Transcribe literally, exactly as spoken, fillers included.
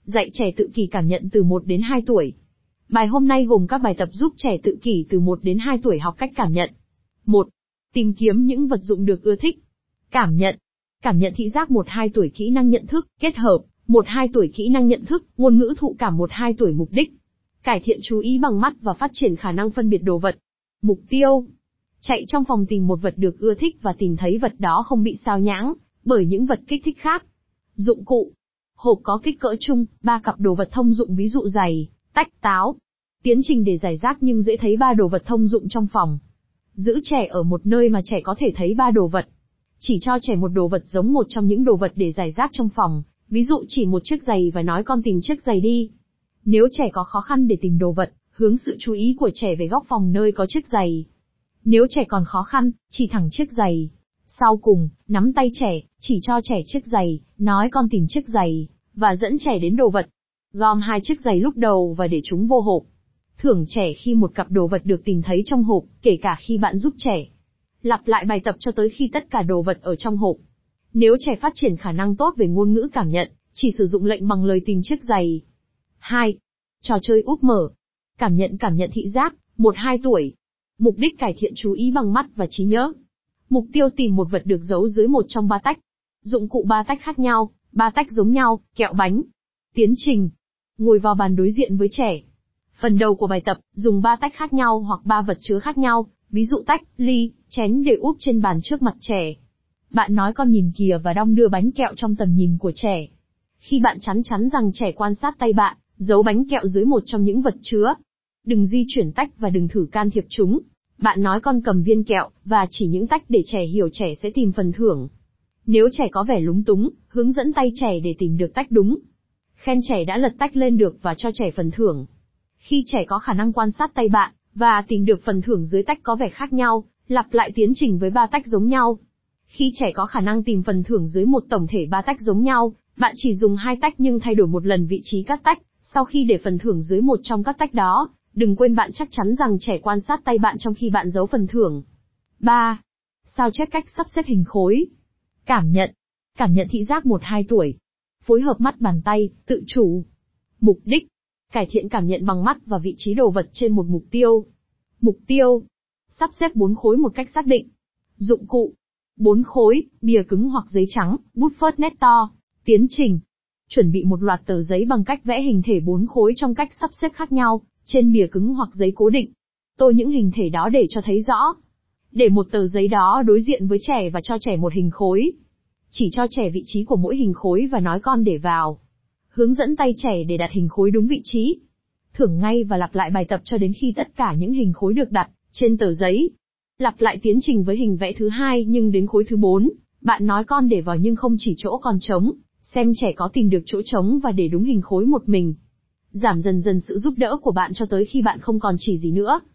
Dạy trẻ tự kỷ cảm nhận từ một đến hai tuổi. Bài hôm nay gồm các bài tập giúp trẻ tự kỷ từ một đến hai tuổi học cách cảm nhận. một. Tìm kiếm những vật dụng được ưa thích. Cảm nhận. Cảm nhận thị giác một hai tuổi kỹ năng nhận thức, kết hợp, một hai tuổi kỹ năng nhận thức, ngôn ngữ thụ cảm một hai tuổi mục đích. Cải thiện chú ý bằng mắt và phát triển khả năng phân biệt đồ vật. Mục tiêu. Chạy trong phòng tìm một vật được ưa thích và tìm thấy vật đó không bị sao nhãng bởi những vật kích thích khác. Dụng cụ. Hộp có kích cỡ chung, ba cặp đồ vật thông dụng ví dụ giày, tách, táo. Tiến trình để giải rác nhưng dễ thấy ba đồ vật thông dụng trong phòng. Giữ trẻ ở một nơi mà trẻ có thể thấy ba đồ vật. Chỉ cho trẻ một đồ vật giống một trong những đồ vật để giải rác trong phòng, ví dụ chỉ một chiếc giày và nói con tìm chiếc giày đi. Nếu trẻ có khó khăn để tìm đồ vật, hướng sự chú ý của trẻ về góc phòng nơi có chiếc giày. Nếu trẻ còn khó khăn, chỉ thẳng chiếc giày. Sau cùng, nắm tay trẻ, chỉ cho trẻ chiếc giày, nói con tìm chiếc giày, và dẫn trẻ đến đồ vật. Gom hai chiếc giày lúc đầu và để chúng vô hộp. Thưởng trẻ khi một cặp đồ vật được tìm thấy trong hộp, kể cả khi bạn giúp trẻ. Lặp lại bài tập cho tới khi tất cả đồ vật ở trong hộp. Nếu trẻ phát triển khả năng tốt về ngôn ngữ cảm nhận, chỉ sử dụng lệnh bằng lời tìm chiếc giày. hai. Trò chơi úp mở. Cảm nhận cảm nhận thị giác, một hai tuổi. Mục đích cải thiện chú ý bằng mắt và trí nhớ. Mục tiêu tìm một vật được giấu dưới một trong ba tách. Dụng cụ ba tách khác nhau, ba tách giống nhau, kẹo bánh. Tiến trình. Ngồi vào bàn đối diện với trẻ. Phần đầu của bài tập, dùng ba tách khác nhau hoặc ba vật chứa khác nhau, ví dụ tách, ly, chén để úp trên bàn trước mặt trẻ. Bạn nói con nhìn kìa và đong đưa bánh kẹo trong tầm nhìn của trẻ. Khi bạn chắn chắn rằng trẻ quan sát tay bạn, giấu bánh kẹo dưới một trong những vật chứa. Đừng di chuyển tách và đừng thử can thiệp chúng. Bạn nói con cầm viên kẹo, và chỉ những tách để trẻ hiểu trẻ sẽ tìm phần thưởng. Nếu trẻ có vẻ lúng túng, hướng dẫn tay trẻ để tìm được tách đúng. Khen trẻ đã lật tách lên được và cho trẻ phần thưởng. Khi trẻ có khả năng quan sát tay bạn, và tìm được phần thưởng dưới tách có vẻ khác nhau, lặp lại tiến trình với ba tách giống nhau. Khi trẻ có khả năng tìm phần thưởng dưới một tổng thể ba tách giống nhau, bạn chỉ dùng hai tách nhưng thay đổi một lần vị trí các tách, sau khi để phần thưởng dưới một trong các tách đó. Đừng quên bạn chắc chắn rằng trẻ quan sát tay bạn trong khi bạn giấu phần thưởng. ba. Sao chép cách sắp xếp hình khối. Cảm nhận. Cảm nhận thị giác một hai tuổi. Phối hợp mắt bàn tay, tự chủ. Mục đích. Cải thiện cảm nhận bằng mắt và vị trí đồ vật trên một mục tiêu. Mục tiêu. Sắp xếp bốn khối một cách xác định. Dụng cụ. Bốn khối, bìa cứng hoặc giấy trắng, bút phớt nét to. Tiến trình. Chuẩn bị một loạt tờ giấy bằng cách vẽ hình thể bốn khối trong cách sắp xếp khác nhau, trên bìa cứng hoặc giấy cố định. Tô những hình thể đó để cho thấy rõ. Để một tờ giấy đó đối diện với trẻ và cho trẻ một hình khối. Chỉ cho trẻ vị trí của mỗi hình khối và nói con để vào. Hướng dẫn tay trẻ để đặt hình khối đúng vị trí. Thưởng ngay và lặp lại bài tập cho đến khi tất cả những hình khối được đặt trên tờ giấy. Lặp lại tiến trình với hình vẽ thứ hai nhưng đến khối thứ bốn, bạn nói con để vào nhưng không chỉ chỗ còn trống, xem trẻ có tìm được chỗ trống và để đúng hình khối một mình. Giảm dần dần sự giúp đỡ của bạn cho tới khi bạn không còn chỉ gì nữa.